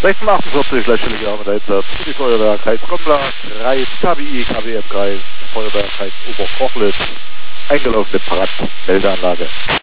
1648, gleichstellig Arme Einsatz für die Feuerwerk Heiz Gombla, Kreis KWI, KWM Kreis, Feuerwerk Heiz Oberkochlitz, eingelaufene Parad, Meldeanlage.